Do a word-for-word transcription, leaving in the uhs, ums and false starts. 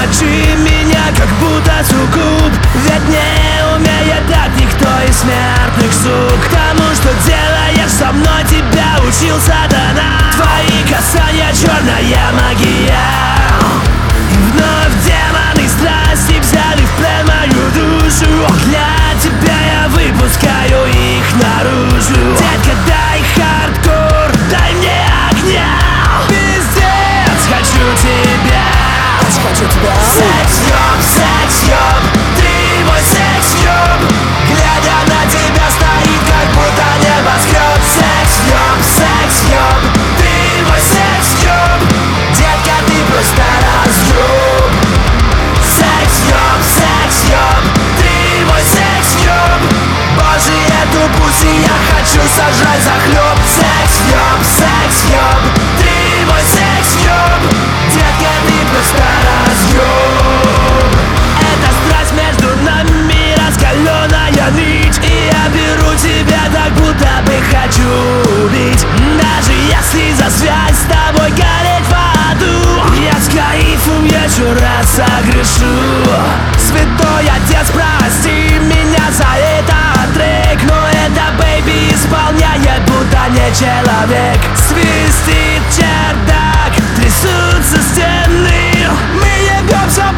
Закричи меня, как будто суккуб. Ведь не умеет так никто из смертных сук. Тому, что делаешь со мной, тебя учил сатана. Твои касания — черная магия. И вновь демоны страсти взяли в плен мою душу. Для тебя я выпускаю их наружу. Детка, дай хардкор, дай мне огня. Пиздец, хочу тебя. Хочу тебя. Секс-ёб, секс-ёб, ты мой секс-ёб. Глядя на тебя стоит, как будто небоскреб. Секс-ёб, секс-ёб, ты мой секс-ёб. Детка, ты просто разъёб. Секс-ёб, секс-ёб, ты мой секс-ёб. Боже, эту пуси я хочу сожрать захлёб. Секс-ёб, секс-ёб, ты мой секс-ёб. Детка, ты просто разъёб. Эта страсть между нами раскалённая нить. И я беру тебя так, будто бы хочу убить. Даже если за связь с тобой гореть в аду, я с кайфом еще раз согрешу. Святой Отец, прости меня за этот трек, но это бэйби исполняет, будто не человек. Свистит чердак, трясутся стены, мы ебёмся